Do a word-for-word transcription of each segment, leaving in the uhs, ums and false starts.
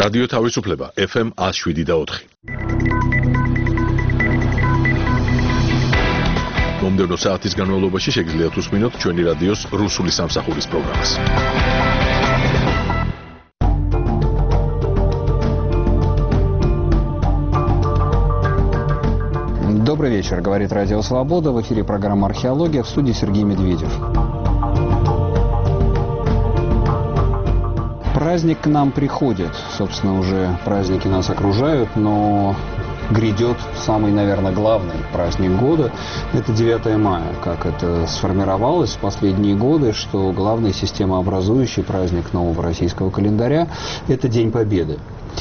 რადიო თავისუფლება ეფ ემ one oh seven და four. მომდევნო საათის განმავლობაში შეგიძლიათ უსმინოთ ჩვენი რადიოს რუსული სამსახურის პროგრამას. Добрый вечер, говорит Радио Свобода. В эфире программа «Археология», в студии Сергей Медведев. Праздник к нам приходит. Собственно, уже праздники нас окружают, но грядет самый, наверное, главный праздник года. Это девятое мая. Как это сформировалось в последние годы, что главный системообразующий праздник нового российского календаря – это День Победы.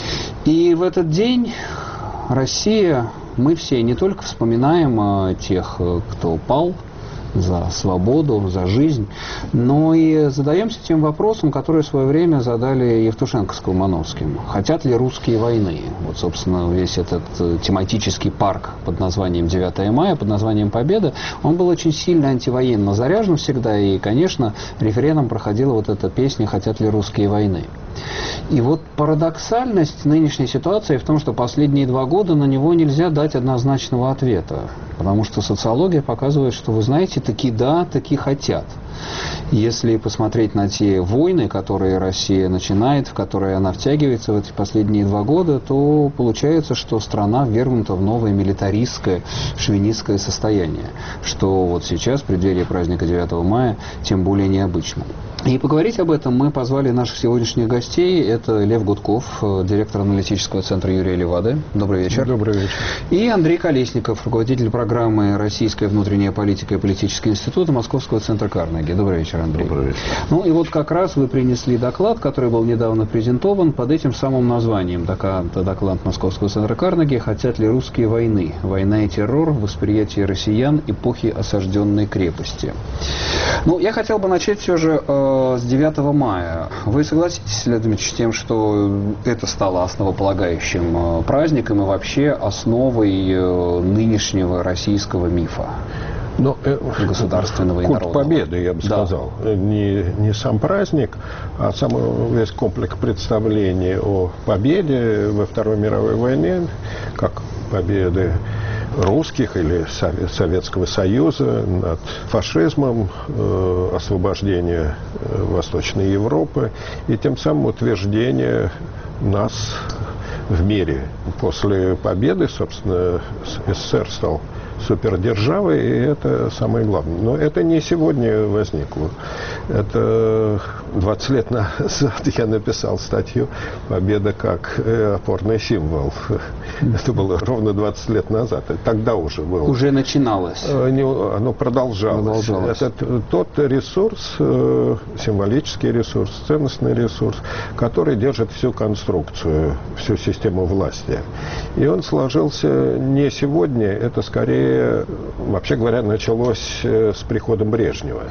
И в этот день Россия, мы все не только вспоминаем тех, кто пал за свободу, за жизнь, но и задаемся тем вопросом, который в свое время задали Евтушенко с Колмановским. Хотят ли русские войны? Вот, собственно, весь этот тематический парк под названием девятое мая, под названием Победа, он был очень сильно антивоенно заряжен всегда, и, конечно, рефреном проходила вот эта песня «Хотят ли русские войны?». И вот парадоксальность нынешней ситуации в том, что последние два года на него нельзя дать однозначного ответа. Потому что социология показывает, что, вы знаете, таки да, таки хотят. Если посмотреть на те войны, которые Россия начинает, в которые она втягивается в эти последние два года, то получается, что страна ввергнута в новое милитаристское, шовинистское состояние. Что вот сейчас, в преддверии праздника девятого мая, тем более необычно. И поговорить об этом мы позвали наших сегодняшних гостей. Это Лев Гудков, директор аналитического центра Юрия Левады. Добрый вечер. Добрый вечер. И Андрей Колесников, руководитель программы «Российская внутренняя политика и политический институт» Московского центра Карнеги. Добрый вечер, Андрей. Добрый вечер. Ну и вот как раз вы принесли доклад, который был недавно презентован под этим самым названием. Доклад Московского центра Карнеги «Хотят ли русские войны? Война и террор. Восприятие россиян эпохи осажденной крепости». Ну, я хотел бы начать все же э, с девятого мая. Вы согласитесь, Леонид Дмитриевич, с тем, что это стало основополагающим э, праздником и вообще основой э, нынешнего российского мифа? Но, э, государственного и культ народного. победы, я бы Да. сказал. Не, не сам праздник, а сам весь комплекс представлений о победе во Второй мировой войне, как победы русских или Советского Союза над фашизмом, э, освобождение Восточной Европы и тем самым утверждение нас в мире. После победы, собственно, СССР стал супердержавой, и это самое главное. Но это не сегодня возникло. Это двадцать лет назад я написал статью «Победа как опорный символ». Это было ровно двадцать лет назад. Тогда уже было. Уже начиналось. Оно продолжалось. продолжалось. Это тот ресурс, символический ресурс, ценностный ресурс, который держит всю конструкцию, всю систему власти. И он сложился не сегодня, это скорее, вообще говоря, началось с приходом Брежнева,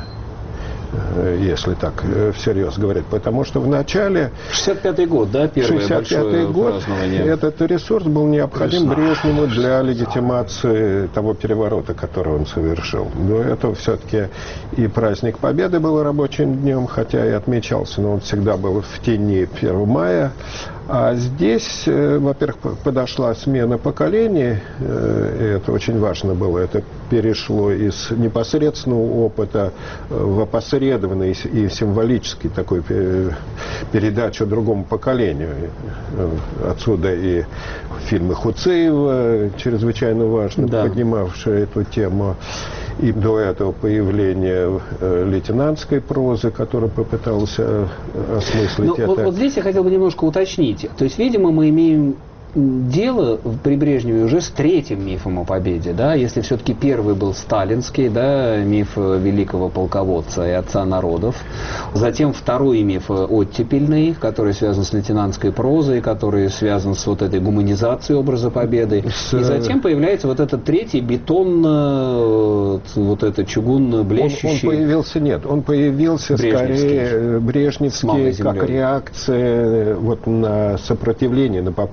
если так всерьез говорить. Потому что в начале... шестьдесят пятый год, да, первое шестьдесят пятый большое год, празднование. Этот ресурс был необходим Весна. Брежневу для легитимации того переворота, который он совершил. Но это все-таки и праздник Победы был рабочим днем, хотя и отмечался, но он всегда был в тени первого мая. А здесь, во-первых, подошла смена поколений, и это очень важно было. Это перешло из непосредственного опыта в опосредованный и символический такой передачу другому поколению. Отсюда и фильмы Хуцеева, чрезвычайно важно, да, поднимавшие эту тему. И до этого появление лейтенантской прозы, которая попыталась осмыслить ну, это. Вот, вот здесь я хотел бы немножко уточнить. То есть, видимо, мы имеем дело при Брежневе уже с третьим мифом о победе, да, если все-таки первый был сталинский, да, миф великого полководца и отца народов, затем второй миф оттепельный, который связан с лейтенантской прозой, который связан с вот этой гуманизацией образа победы, с... и затем появляется вот этот третий бетонно, вот это чугунно блещущий. Он, он появился, нет, он появился скорее брежневский, как реакция вот на сопротивление, на попытку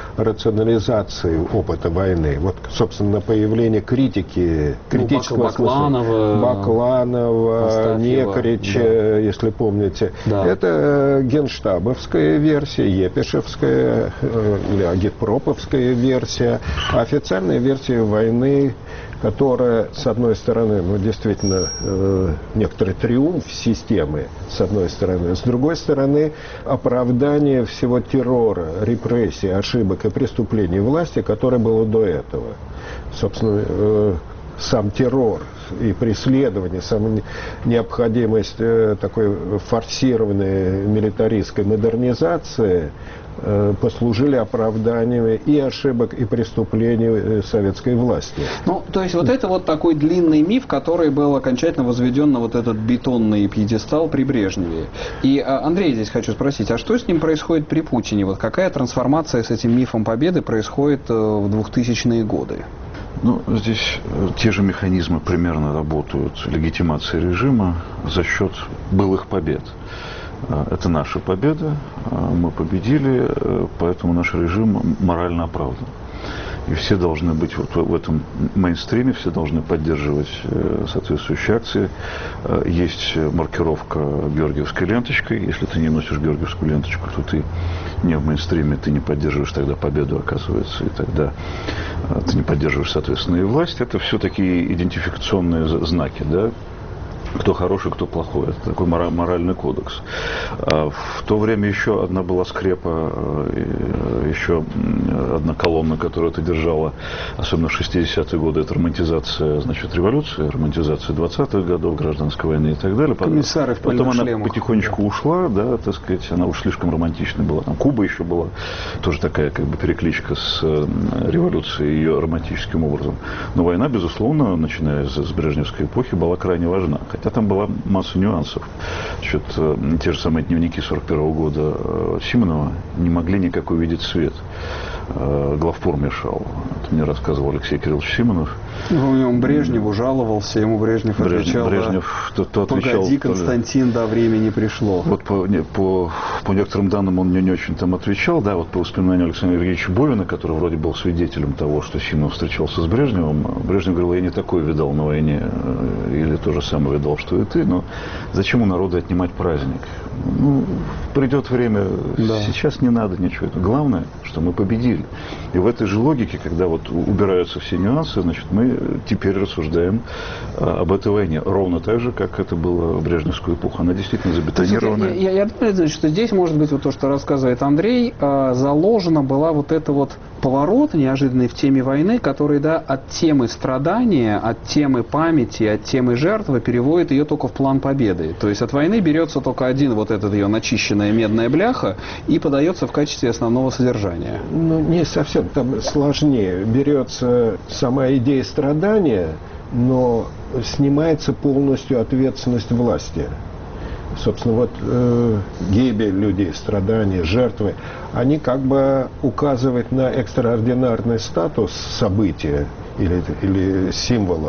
рационализации опыта войны. Вот, собственно, появление критики, критического ну, Бакланова, Бакланова, Астафьева, Некрича, да. если помните. Да. Это генштабовская версия, епишевская или агитпроповская версия. Официальная версия войны, которая, с одной стороны, ну, действительно, э, некоторый триумф системы, с одной стороны, с другой стороны, оправдание всего террора, репрессий, ошибок и преступлений власти, которое было до этого. Собственно, э, сам террор и преследование, сама необходимость э, такой форсированной милитаристской модернизации э, послужили оправданиями и ошибок, и преступлений э, советской власти. Ну, то есть вот это вот такой длинный миф, который был окончательно возведен на вот этот бетонный пьедестал при Брежневе. И, Андрей, здесь хочу спросить, а что с ним происходит при Путине? Вот какая трансформация с этим мифом победы происходит в двухтысячные годы? Ну, здесь те же механизмы примерно работают легитимации режима за счет былых побед. Это наша победа, мы победили, поэтому наш режим морально оправдан. И все должны быть вот в этом мейнстриме, все должны поддерживать соответствующие акции. Есть маркировка георгиевской ленточкой. Если ты не носишь георгиевскую ленточку, то ты не в мейнстриме, ты не поддерживаешь тогда победу, оказывается, и тогда ты не поддерживаешь, соответственно, и власть. Это все такие идентификационные знаки, да? Кто хороший, кто плохой. Это такой моральный кодекс. В то время еще одна была скрепа, еще одна колонна, которую это держала, особенно в шестидесятые годы, это романтизация, значит, революции, романтизация двадцатых годов, гражданской войны и так далее. Комиссары в Потом она шлемах. потихонечку ушла, да, так сказать, она уж слишком романтичной была. Там Куба еще была, тоже такая как бы перекличка с революцией, ее романтическим образом. Но война, безусловно, начиная с брежневской эпохи, была крайне важна. Хотя там была масса нюансов. Значит, те же самые дневники сорок первого года Симонова не могли никак увидеть свет. Главпор мешал. Это мне рассказывал Алексей Кириллович Симонов. Ну, он Брежневу жаловался, ему Брежнев отвечал. Брежнев, то, то отвечал. Погоди, Константин, до времени пришло. Вот по, не, по, по некоторым данным он мне не очень там отвечал. Да, вот по воспоминанию Александра Ильича Бовина, который вроде был свидетелем того, что Симонов встречался с Брежневым. Брежнев говорил, я не такое видал на войне, или то же самое видал, что и ты, но зачем у народа отнимать праздник? Ну, придет время, да. Сейчас не надо ничего. Главное, что мы победили. И в этой же логике, когда вот убираются все нюансы, значит, мы теперь рассуждаем а, об этой войне. Ровно так же, как это было в брежневскую эпоху. Она действительно забетонированная. Я, я, я думаю, что здесь, может быть, вот то, что рассказывает Андрей, а, заложена была вот эта вот поворот неожиданный в теме войны, который, да, от темы страдания, от темы памяти, от темы жертвы переводит ее только в план победы. То есть от войны берется только один вот этот ее начищенная медная бляха и подается в качестве основного содержания. Ну, не совсем. Там сложнее. Берется сама идея страдания, но снимается полностью ответственность власти. Собственно, вот э, гибель людей, страдания, жертвы, они как бы указывают на экстраординарный статус события или, или символов.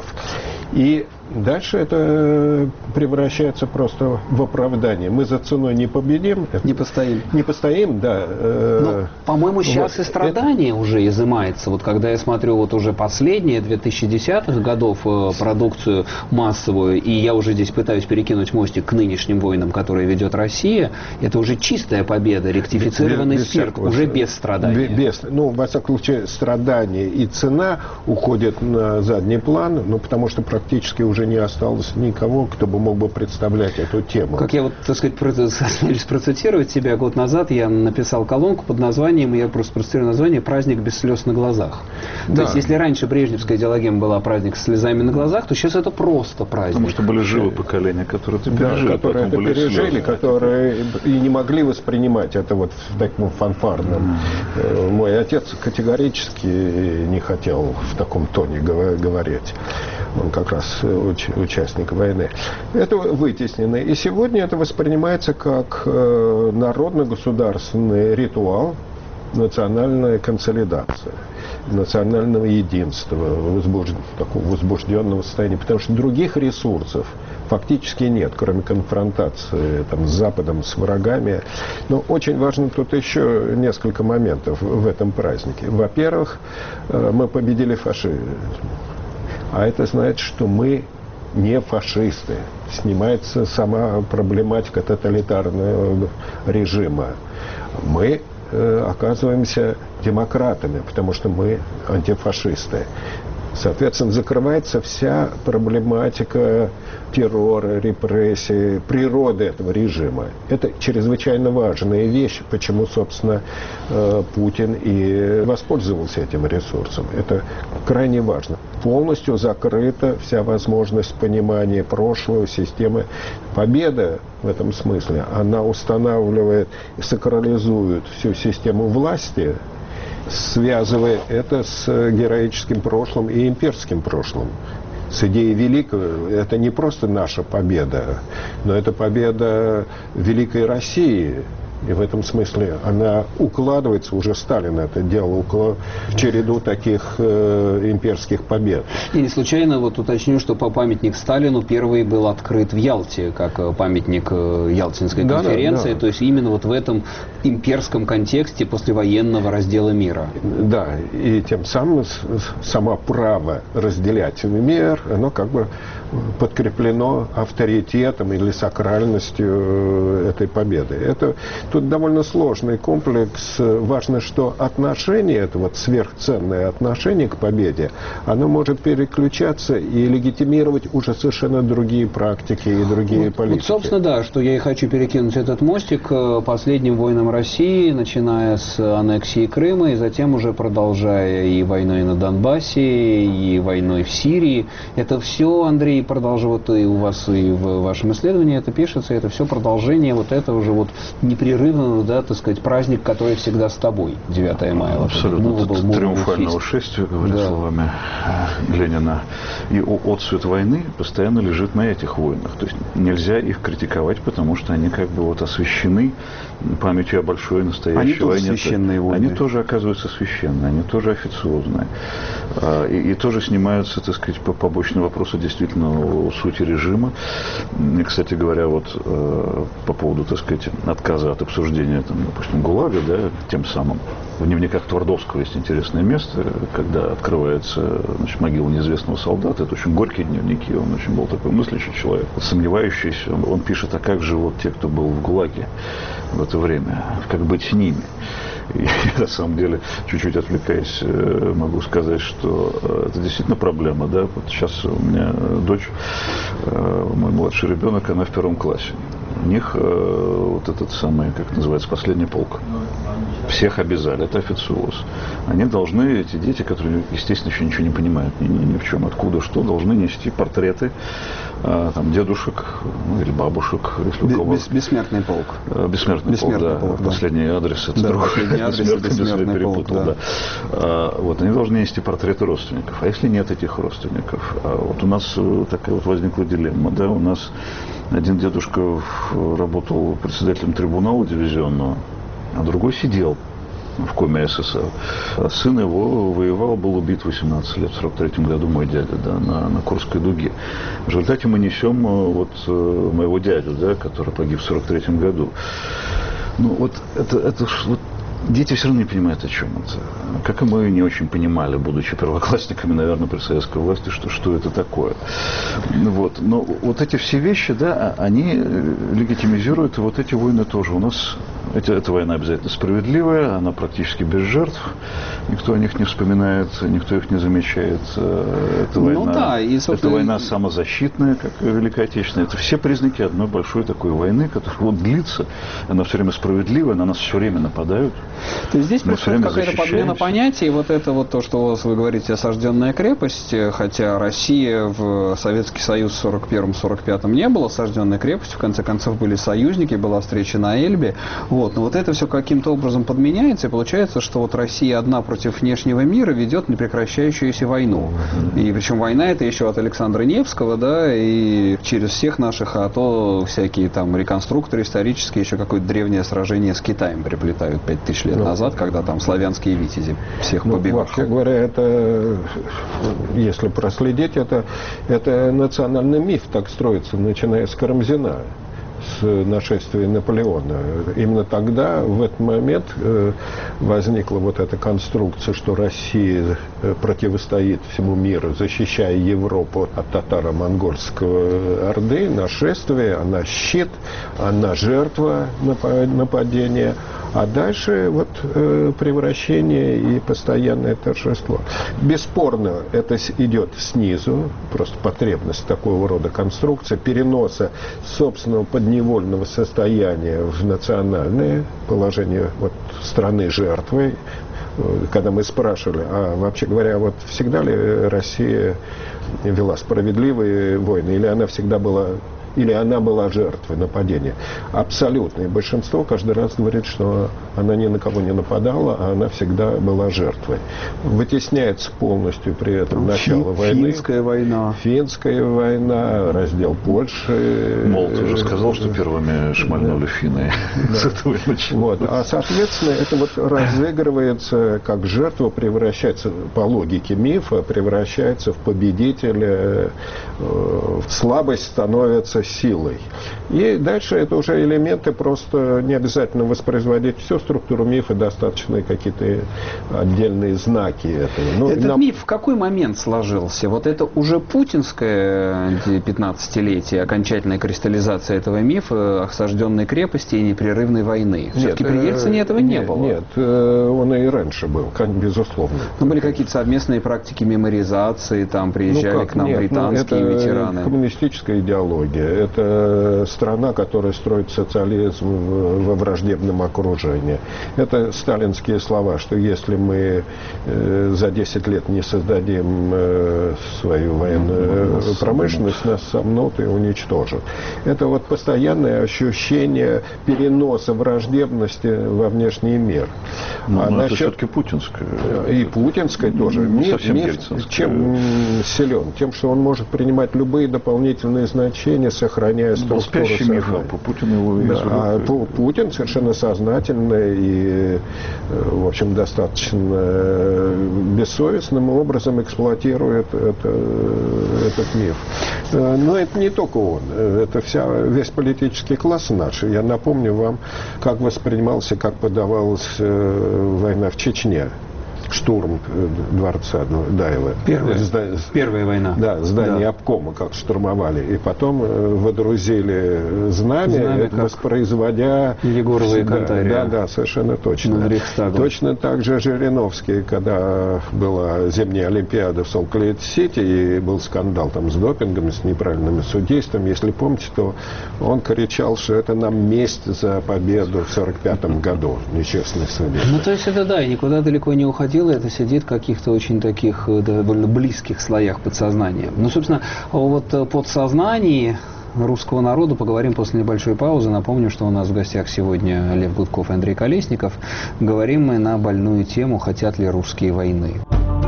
И дальше это превращается просто в оправдание. Мы за ценой не победим. Не постоим. Не постоим, да. Э, Но, по-моему, сейчас вот, и страдание это... уже изымается. Вот когда я смотрю вот уже последние две тысячи десятых годов э, продукцию массовую, и я уже здесь пытаюсь перекинуть мостик к нынешним войнам, которые ведет Россия, это уже чистая победа, ректифицированный без, спирт, без уже без страдания. Без, ну, во всяком случае, страдания и цена уходят на задний план, ну, потому что практически уже не осталось никого, кто бы мог бы представлять эту тему. Как я вот, так сказать, осмелюсь процитировать себя, год назад я написал колонку под названием, я просто процитирую название «Праздник без слез на глазах». Да. То есть, если раньше брежневская идеологема была праздник с слезами на глазах, то сейчас это просто праздник. Потому что были живы поколения, которые это пережили. Да, которые это пережили, слезы. Которые и не могли воспринимать это вот в таком фанфарном. Mm. Мой отец категорически не хотел в таком тоне говорить. Он как раз уч, участник войны. Это вытеснено. И сегодня это воспринимается как э, народно-государственный ритуал, национальная консолидация, национального единства, возбуж... такого возбужденного состояния, потому что других ресурсов фактически нет, кроме конфронтации там, с Западом, с врагами. Но очень важно тут еще несколько моментов в этом празднике. Во-первых, мы победили фашизм, а это значит, что мы не фашисты. Снимается сама проблематика тоталитарного режима. Мы э, оказываемся демократами, потому что мы антифашисты. Соответственно, закрывается вся проблематика террора, репрессий, природы этого режима. Это чрезвычайно важная вещь, почему, собственно, Путин и воспользовался этим ресурсом. Это крайне важно. Полностью закрыта вся возможность понимания прошлого, системы. Победа в этом смысле, она устанавливает и сакрализует всю систему власти, связывая это с героическим прошлым и имперским прошлым. С идеей великого. Это не просто наша победа, но это победа великой России. И в этом смысле она укладывается, уже Сталин это делал, в череду таких э, имперских побед. И не случайно вот уточню, что по памятник Сталину первый был открыт в Ялте, как памятник Ялтинской да, конференции, да, да. То есть именно вот в этом имперском контексте послевоенного раздела мира. Да, и тем самым само право разделять мир, оно как бы подкреплено авторитетом или сакральностью этой победы. Это тут довольно сложный комплекс. Важно, что отношение, это вот сверхценное отношение к победе, оно может переключаться и легитимировать уже совершенно другие практики и другие вот, политики. Вот, собственно, да, что я и хочу перекинуть этот мостик к последним войнам России, начиная с аннексии Крыма и затем уже продолжая и войной на Донбассе, и войной в Сирии. Это все, Андрей, продолжает и у вас, и в вашем исследовании это пишется, это все продолжение вот этого же вот непрерывного, да, так сказать, праздник, который всегда с тобой, девятое мая. Абсолютно. Вот, был, был, триумфального шествия, говоря да. словами Ленина. И отцвет войны постоянно лежит на этих войнах. То есть нельзя их критиковать, потому что они как бы вот освящены памятью о большой настоящей они тоже войне. Священные войны. Они тоже оказываются священные, они тоже официозные. И, и тоже снимаются, так сказать, побочные вопросы действительно о сути режима. И, кстати говоря, вот по поводу, так сказать, отказа от обсуждения, там, допустим, ГУЛАГа, да, тем самым. В дневниках Твардовского есть интересное место, когда открывается, значит, могила неизвестного солдата. Это очень горькие дневники, он очень был такой мыслящий человек, сомневающийся. Он, он пишет, а как же вот те, кто был в ГУЛАГе в это время, как быть с ними? И на самом деле, чуть-чуть отвлекаясь, могу сказать, что это действительно проблема. Да? Вот сейчас у меня дочь, мой младший ребенок, она в первом классе. У них вот этот самый, как называется, последний полк. Всех обязали, это официоз. Они должны, эти дети, которые, естественно, еще ничего не понимают ни, ни, ни в чем, откуда, что, должны нести портреты там, дедушек, ну, или бабушек, если у кого. Бес, бессмертный полк. Бессмертный, бессмертный полк, да. полк, да. Последний адрес, это да, другой. Последний адрес, бессмертный, бессмертный перепутал, полк, да. да. А, вот, они должны нести портреты родственников. А если нет этих родственников? А вот у нас такая вот возникла дилемма, да, у нас один дедушка работал председателем трибунала дивизионного, а другой сидел в коме СССР. А сын его воевал, был убит в восемнадцать лет, в сорок третьем году, мой дядя, да, на, на Курской дуге. В результате мы несем вот моего дядю, да, который погиб в сорок третьем году. Ну вот это, это вот, дети все равно не понимают, о чем это. Как и мы не очень понимали, будучи первоклассниками, наверное, при советской власти, что, что это такое. Вот. Но вот эти все вещи, да, они легитимизируют, и вот эти войны тоже. У нас эти, эта война обязательно справедливая, она практически без жертв. Никто о них не вспоминает, никто их не замечает. Это война, ну, да, и, собственно... это война самозащитная, как Великая Отечественная. Это все признаки одной большой такой войны, которая вот длится. Она все время справедливая, на нас все время нападают. То есть здесь происходит какая-то подмена понятий. Вот это вот то, что вы говорите, осажденная крепость, хотя Россия в Советский Союз в сорок первом — сорок пятом не была осажденной крепостью, в конце концов были союзники, была встреча на Эльбе. Вот. Но вот это все каким-то образом подменяется, и получается, что вот Россия одна против внешнего мира ведет непрекращающуюся войну. И причем война это еще от Александра Невского, да, и через всех наших, а то всякие там реконструкторы исторические еще какое-то древнее сражение с Китаем приплетают пять тысяч тысяч лет ну, назад, когда там славянские витязи всех ну, побивали. Вообще говоря, это, если проследить, это, это национальный миф так строится, начиная с Карамзина, с нашествия Наполеона. Именно тогда, в этот момент, возникла вот эта конструкция, что Россия противостоит всему миру, защищая Европу от татаро-монгольского орды, нашествия, она щит, она жертва нападения. А дальше вот э, превращение и постоянное торжество. Бесспорно, это идет снизу, просто потребность такого рода конструкции, переноса собственного подневольного состояния в национальное положение вот, страны жертвы. Когда мы спрашивали, а вообще говоря, вот всегда ли Россия вела справедливые войны, или она всегда была... или она была жертвой нападения. Абсолютное большинство каждый раз говорит, что она ни на кого не нападала, а она всегда была жертвой. Вытесняется полностью при этом начало войны. Финская война. Финская война, раздел Польши. Молот уже сказал, что первыми шмальнули финны. С этого и началось. Вот. А, соответственно, это вот разыгрывается как жертва, превращается, по логике мифа, превращается в победителя, в слабость становится силой. И дальше это уже элементы, просто не обязательно воспроизводить всю структуру мифа, достаточно какие-то отдельные знаки этого. Ну, Этот на... миф в какой момент сложился? Вот это уже путинское пятнадцатилетие, окончательная кристаллизация этого мифа, осажденной крепости и непрерывной войны. Все-таки при Ельцине этого не нет, было. Нет, он и раньше был, безусловно. Но были какие-то совместные практики меморизации, там приезжали ну, как? к нам Нет, британские ну, это ветераны. Коммунистическая идеология. Это страна, которая строит социализм во враждебном окружении. Это сталинские слова, что если мы э, за десять лет не создадим э, свою военную э, промышленность, нас сомнут и уничтожат. Это вот постоянное ощущение переноса враждебности во внешний мир. Но, а но насчет... это все-таки путинская. И путинская тоже. Не Миф, совсем миф ельцинская. чем силен? Тем, что он может принимать любые дополнительные значения, сохраняя Был структуру спящий миф, а сознания. по Путину его Да, а изуродовали. Путин совершенно сознательно и, в общем, достаточно бессовестным образом эксплуатирует это, этот миф. Но это не только он. Это вся, весь политический класс наш. Я напомню вам, как воспринимался, как подавалась война в Чечне. Штурм дворца Даева. Первая, Зда... Первая война. Да, здание Да. обкома как штурмовали. И потом водрузили знамя, Знамя, это воспроизводя... Егорова и да, Кантария. да, да, совершенно точно. Над Рейхстагом. Точно так же Жириновский, когда была зимняя Олимпиада в Солт-Лейк-Сити, и был скандал там с допингом, с неправильными судействами. Если помните, то он кричал, что это нам месть за победу в сорок пятом году. Нечестный судей. Ну, то есть это да, и никуда далеко не уходило, это сидит в каких-то очень таких довольно близких слоях подсознания. Ну, собственно, вот о подсознании русского народа поговорим после небольшой паузы. Напомню, что у нас в гостях сегодня Лев Гудков и Андрей Колесников. Говорим мы на больную тему «Хотят ли русские войны?».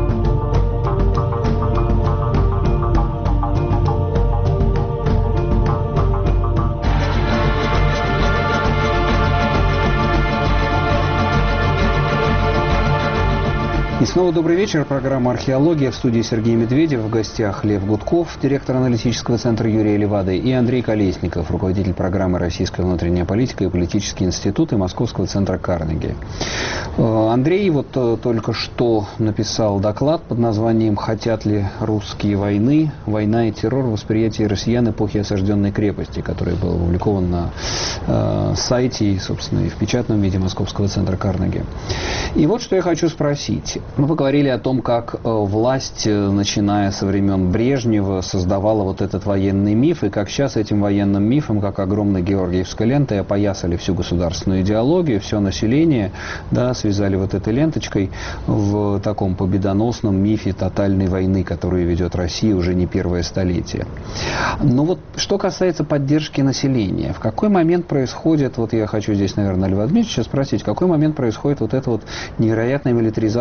И снова добрый вечер. Программа «Археология». В студии Сергей Медведев. В гостях Лев Гудков, директор аналитического центра Юрия Левады, и Андрей Колесников, руководитель программы «Российская внутренняя политика и политический институт» и Московского центра Карнеги. Андрей вот только что написал доклад под названием «Хотят ли русские войны? Война и террор. Восприятие россиян эпохи осажденной крепости», который был опубликован на э, сайте и, собственно, и в печатном виде Московского центра Карнеги. И вот что я хочу спросить. Мы поговорили о том, как власть, начиная со времен Брежнева, создавала вот этот военный миф, и как сейчас этим военным мифом, как огромной георгиевской лентой, опоясали всю государственную идеологию, все население, да, связали вот этой ленточкой в таком победоносном мифе тотальной войны, которую ведет Россия уже не первое столетие. Но вот что касается поддержки населения, в какой момент происходит, вот я хочу здесь, наверное, Льва Дмитриевича спросить, в какой момент происходит вот эта вот невероятная милитаризация сознания?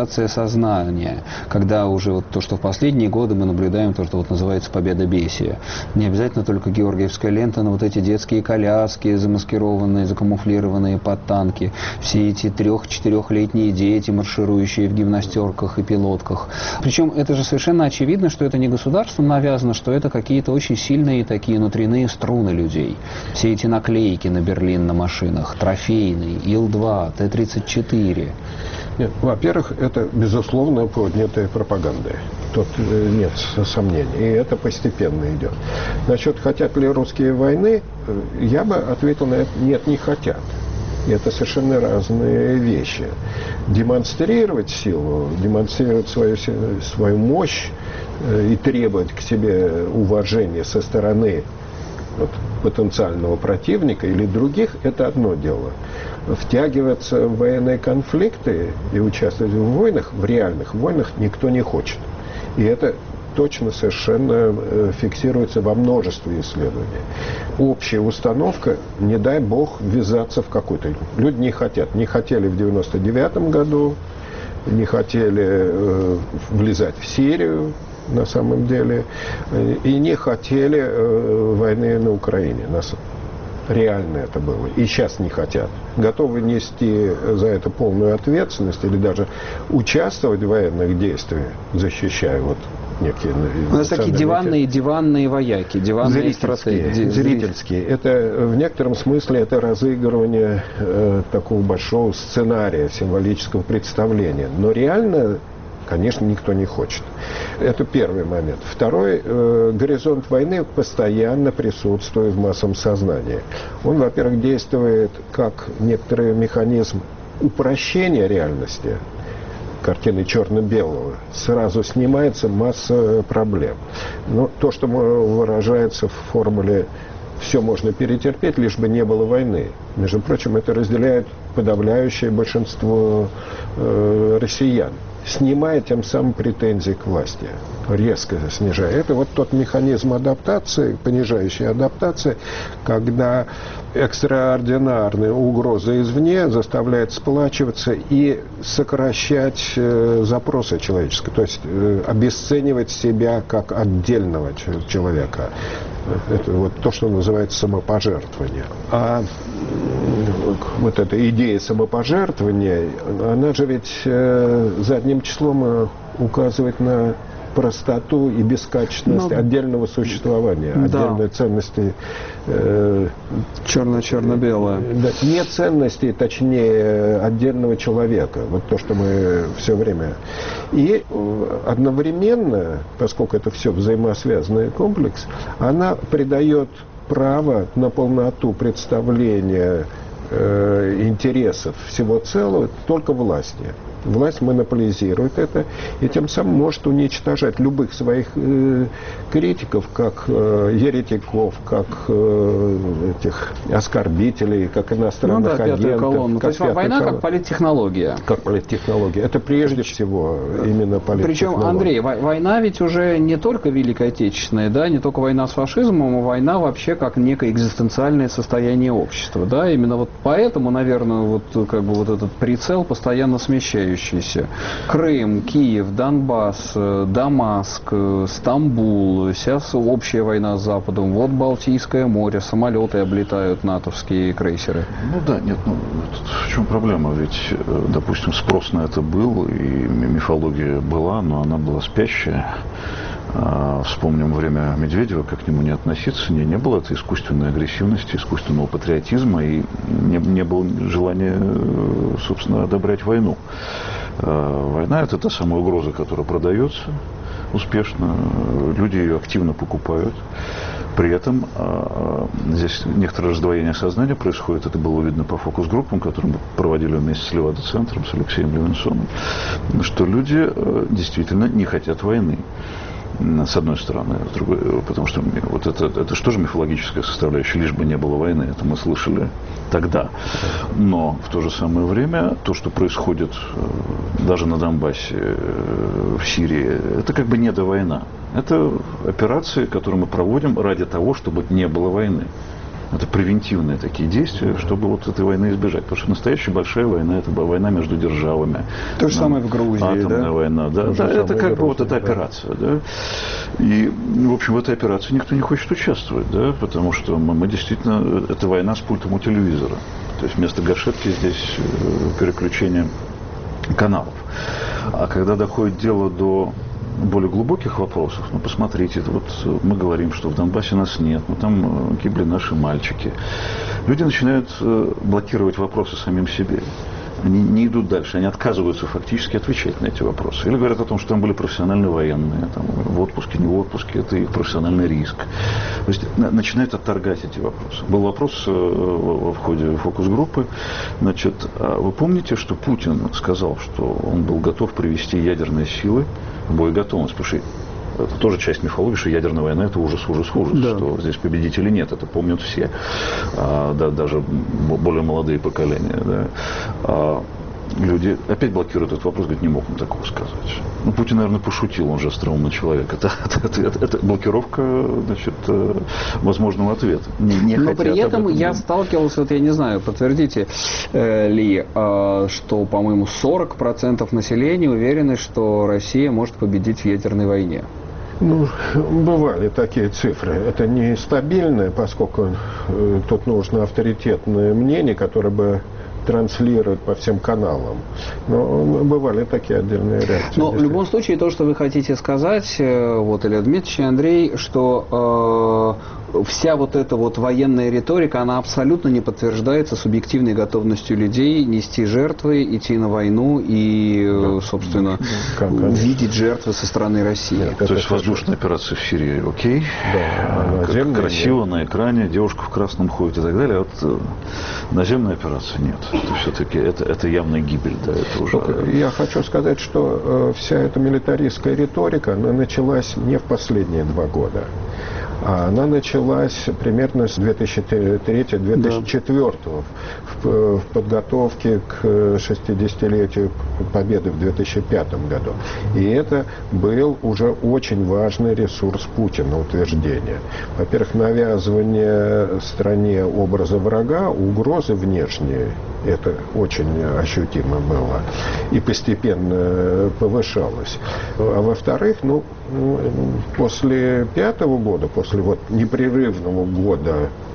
сознания, когда уже вот то, что в последние годы мы наблюдаем, то, что вот называется победобесие. Не обязательно только георгиевская лента, но вот эти детские коляски, замаскированные, закамуфлированные под танки, все эти трех-четырехлетние дети, марширующие в гимнастерках и пилотках. Причем это же совершенно очевидно, что это не государством навязано, что это какие-то очень сильные такие внутренние струны людей. Все эти наклейки на Берлин на машинах, трофейный, Ил два, Т тридцать четыре. Нет, во-первых, это, безусловно, поднятая пропаганда. Тут нет сомнений. И это постепенно идет. Насчет, хотят ли русские войны, я бы ответил на это: нет, не хотят. И это совершенно разные вещи. Демонстрировать силу, демонстрировать свою, свою мощь и требовать к себе уважения со стороны вот, потенциального противника или других – это одно дело. Втягиваться в военные конфликты и участвовать в войнах, в реальных войнах, никто не хочет. И это точно совершенно фиксируется во множестве исследований. Общая установка, не дай бог, ввязаться в какую-то... Люди не хотят. Не хотели в девяносто девятом году, не хотели э, влезать в Сирию, на самом деле, и не хотели э, войны на Украине. Нас реально это было. И сейчас не хотят. Готовы нести за это полную ответственность или даже участвовать в военных действиях, защищая вот некие... У нас такие диванные, диванные вояки, диванные зрительские, стратегии. Зрительские. Это в некотором смысле это разыгрывание э, такого большого сценария, символического представления. Но реально, конечно, никто не хочет. Это первый момент. Второй, э, горизонт войны постоянно присутствует в массовом сознании. Он, во-первых, действует как некоторый механизм упрощения реальности, картины черно-белого. Сразу снимается масса проблем. Но то, что выражается в формуле «все можно перетерпеть, лишь бы не было войны». Между прочим, это разделяет подавляющее большинство э, россиян, снимая тем самым претензии к власти, резко снижая. Это вот тот механизм адаптации, понижающей адаптации, когда экстраординарные угрозы извне заставляют сплачиваться и сокращать э, запросы человеческие, то есть э, обесценивать себя как отдельного человека. Это вот то, что называется самопожертвование. А вот эта идея самопожертвования, она же ведь э, задним числом указывает на простоту и бескачественность, ну, отдельного существования, да, отдельной ценности. Э, черно-черно-белое. Да, не ценности, точнее, отдельного человека. Вот то, что мы все время... И одновременно, поскольку это все взаимосвязанный комплекс, она придает право на полноту представления э, интересов всего целого только власти. Власть монополизирует это и тем самым может уничтожать любых своих э, критиков, как э, еретиков, как э, этих оскорбителей, как иностранных, ну, да, агентов. Колонну. То есть война колонн. Как политтехнология. Как политтехнология. Это прежде Прич... всего именно политтехнология. Причем, Андрей, война ведь уже не только Великая Отечественная, да, не только война с фашизмом, а война вообще как некое экзистенциальное состояние общества. Да? Именно вот поэтому, наверное, вот, как бы вот этот прицел постоянно смещается. Крым, Киев, Донбасс, Дамаск, Стамбул, сейчас общая война с Западом, вот Балтийское море, самолеты облетают натовские крейсеры. Ну да, нет, ну в чем проблема? Ведь, допустим, спрос на это был, и мифология была, но она была спящая. Вспомним время Медведева, как к нему не относиться. Не, не было этой искусственной агрессивности, искусственного патриотизма, и не, не было желания, собственно, одобрять войну. Война – это та самая угроза, которая продается успешно, люди ее активно покупают. При этом здесь некоторое раздвоение сознания происходит. Это было видно по фокус-группам, которые мы проводили вместе с Левада-центром, с Алексеем Левинсоном, что люди действительно не хотят войны. С одной стороны, с другой, потому что вот это, это же тоже мифологическая составляющая, лишь бы не было войны, это мы слышали тогда. Но в то же самое время то, что происходит даже на Донбассе, в Сирии, это как бы не до война. Это операции, которые мы проводим ради того, чтобы не было войны. Это превентивные такие действия, чтобы вот этой войны избежать. Потому что настоящая большая война – это была война между державами. То же самое в Грузии, атомная да? война, да, да, это как бы вот эта операция, да. И, в общем, в этой операции никто не хочет участвовать, да, потому что мы, мы действительно, это война с пультом у телевизора. То есть вместо гашетки здесь переключение каналов. А когда доходит дело до более глубоких вопросов, ну, посмотрите, вот мы говорим, что в Донбассе нас нет, но там гибли наши мальчики. Люди начинают блокировать вопросы самим себе. Они не идут дальше, они отказываются фактически отвечать на эти вопросы. Или говорят о том, что там были профессиональные военные, там, в отпуске, не в отпуске, это их профессиональный риск. То есть начинают отторгать эти вопросы. Был вопрос в ходе фокус-группы, значит, вы помните, что Путин сказал, что он был готов привести ядерные силы в боеготовность, потому что это тоже часть мифологии, что ядерная война – это ужас, ужас, ужас, да. Что здесь победителей нет, это помнят все, а, да, даже более молодые поколения. Да. А, люди опять блокируют этот вопрос, говорят, не мог он такого сказать. Ну, Путин, наверное, пошутил, он же остроумный человек. Это, это, это, это блокировка, значит, возможного ответа. Не, не Но при этом я думать. сталкивался, вот я не знаю, подтвердите э, ли, э, что, по-моему, сорок процентов населения уверены, что Россия может победить в ядерной войне. Ну, бывали такие цифры. Это нестабильно, поскольку э, тут нужно авторитетное мнение, которое бы транслировать по всем каналам. Но бывали такие отдельные реакции. Но в любом случае, то, что вы хотите сказать, вот, Илья Дмитриевич и Андрей, что э, вся вот эта вот военная риторика, она абсолютно не подтверждается субъективной готовностью людей нести жертвы, идти на войну и, да. собственно, да. видеть жертвы со стороны России. Нет, то есть воздушная операция в Сирии, окей, да, как красиво нет. На экране, девушка в красном ходит и так далее, а вот наземная операция нет. Это все-таки это, это явная гибель, да, это уже... Я хочу сказать, что э, вся эта милитаристская риторика, она началась не в последние два года. Она началась примерно с две тысячи третьего — две тысячи четвёртого в, в подготовке к шестидесятилетию Победы в две тысячи пятом году. И это был уже очень важный ресурс Путина, утверждение. Во-первых, навязывание стране образа врага, угрозы внешние, это очень ощутимо было и постепенно повышалось. А во-вторых, ну, после пятого года, после вот непрерывного года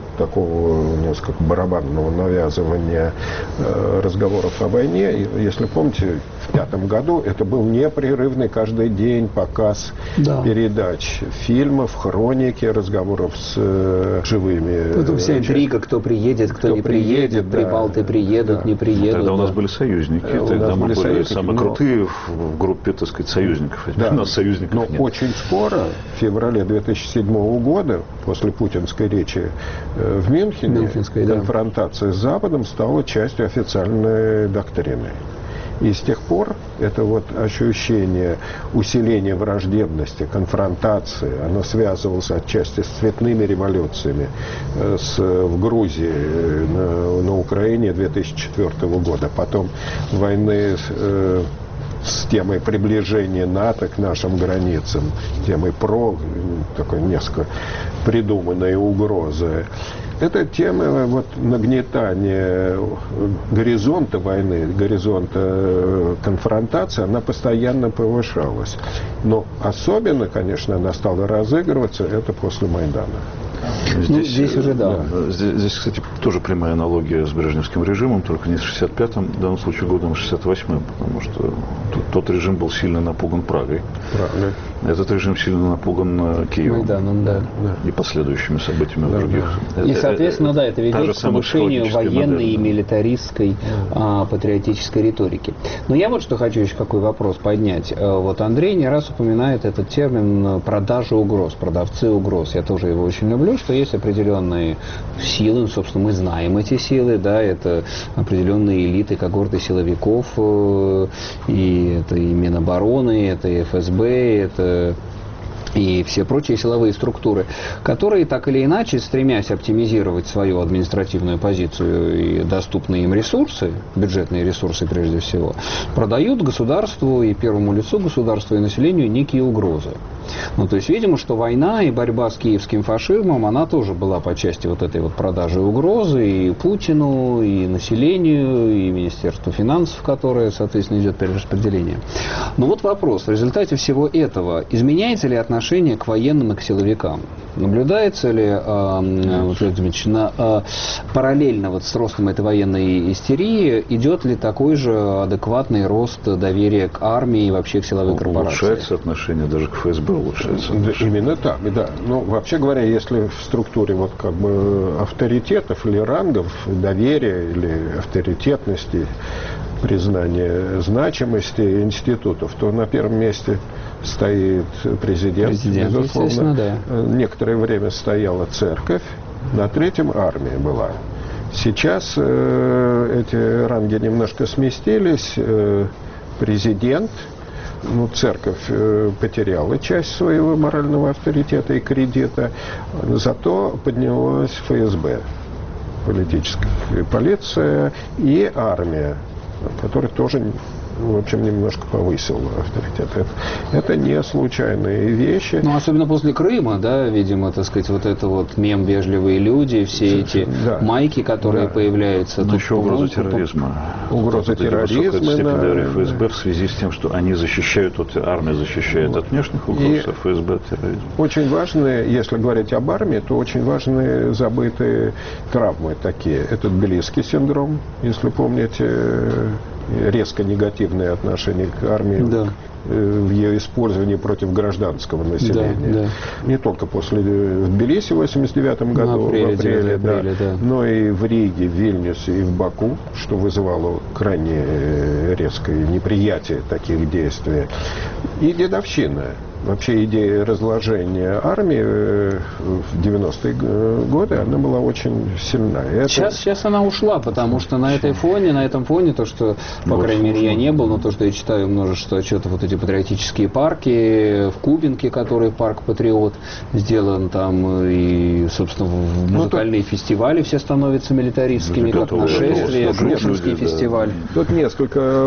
такого несколько барабанного навязывания э, разговоров о войне. Если помните, в пятом году это был непрерывный каждый день показ да. передач, фильмов, хроники, разговоров с э, живыми. Потом вся интрига, кто приедет, кто, кто не приедет, да, прибалты приедут, да. не приедут. Тогда да. у нас были союзники, э, тогда мы были союзники, самые но... крутые в группе, так сказать, союзников. Да. У нас союзников но нет. очень скоро, в феврале две тысячи седьмого года, после путинской речи в Мюнхене, конфронтация да. с Западом стала частью официальной доктрины. И с тех пор это вот ощущение усиления враждебности, конфронтации, оно связывалось отчасти с цветными революциями с, в Грузии, на, на Украине две тысячи четвёртого года, потом войны с, с темой приближения НАТО к нашим границам, темой про, такой несколько придуманные угрозы. Эта тема вот, нагнетания горизонта войны, горизонта конфронтации, она постоянно повышалась. Но особенно, конечно, она стала разыгрываться это после Майдана. Здесь, ну, здесь уже да. да. Здесь, здесь, кстати, тоже прямая аналогия с брежневским режимом, только не с шестьдесят пятым, в данном случае годом, а шестьдесят восьмым, потому что тот, тот режим был сильно напуган Прагой. Правда. Этот режим сильно напуган Киевом. Майданом, да. И последующими событиями да, в других. Да. И, соответственно, да, это ведет к повышению военной модель, и милитаристской а, патриотической риторики. Но я вот что хочу еще какой вопрос поднять. Вот Андрей не раз упоминает этот термин продажа угроз, продавцы угроз. Я тоже его очень люблю, что есть определенные силы, собственно, мы знаем эти силы, да, это определенные элиты, когорты силовиков, и это и Минобороны, это и эф эс бэ, это и все прочие силовые структуры, которые так или иначе, стремясь оптимизировать свою административную позицию и доступные им ресурсы, бюджетные ресурсы прежде всего, продают государству и первому лицу государства и населению некие угрозы. Ну, то есть, видимо, что война и борьба с киевским фашизмом, она тоже была по части вот этой вот продажи угрозы и Путину, и населению, и Министерству финансов, которое, соответственно, идет перераспределение. Но вот вопрос, в результате всего этого изменяется ли отношение к военным и к силовикам? Наблюдается ли, э, Владимир Дмитриевич, на, э, параллельно вот с ростом этой военной истерии, идет ли такой же адекватный рост доверия к армии и вообще к силовой корпорации? Улучшается отношение, даже к ФСБ улучшается. Да, именно так, да. Ну, вообще говоря, если в структуре вот как бы авторитетов или рангов, доверия или авторитетности, признания значимости институтов, то на первом месте стоит президент, президент безусловно. Да. Некоторое время стояла церковь, на третьем армия была. Сейчас э, эти ранги немножко сместились. Э, президент, ну, церковь э, потеряла часть своего морального авторитета и кредита, зато поднялась ФСБ, политическая полиция, и армия, который тоже, в общем, немножко повысил авторитет. Это, это не случайные вещи. Ну, особенно после Крыма, да, видимо, так сказать, вот это вот мем «Вежливые люди», все эти да. майки, которые да. появляются. Но еще угроза терроризма. Угроза вот терроризма. Да, да. ФСБ в связи с тем, что они защищают, вот армия защищает вот. от внешних угроз, И а ФСБ от терроризма. Очень важные, если говорить об армии, то очень важные забытые травмы такие. Это Тбилисский синдром, если помните, резко негативное отношение к армии, да. в ее использовании против гражданского населения. Да, да. Не только после в Тбилиси в восемьдесят девятом году, апреле, в апреле, да, апреле да. но и в Риге, в Вильнюсе и в Баку, что вызывало крайне резкое неприятие таких действий. И дедовщина. Вообще идея разложения армии в девяностые годы, она была очень сильна. Это... Сейчас, сейчас она ушла, потому что на этой фоне, на этом фоне, то, что, по вот, крайней мере, я не был, но то, что я читаю множество отчетов, вот эти патриотические парки, в Кубинке, который парк «Патриот», сделан там, и, собственно, в музыкальные ну, тут... фестивали все становятся милитаристскими, как нашествие, Грушинский фестиваль. Да. Тут несколько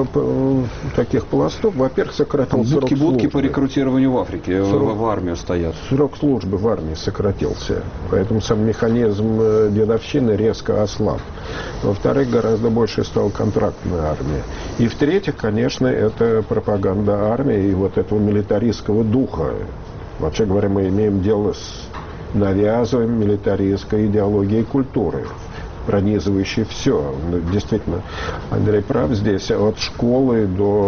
таких пластов. Во-первых, сократился срок службы. Будки по рекрутированию в Африке, срок, в армию стоят. Срок службы в армии сократился, поэтому сам механизм дедовщины резко ослаб. Во-вторых, гораздо больше стала контрактная армия. И в-третьих, конечно, это пропаганда армии и вот этого милитаристского духа. Вообще говоря, мы имеем дело с навязыванием милитаристской идеологией и культуры, пронизывающий все. Действительно, Андрей прав здесь, от школы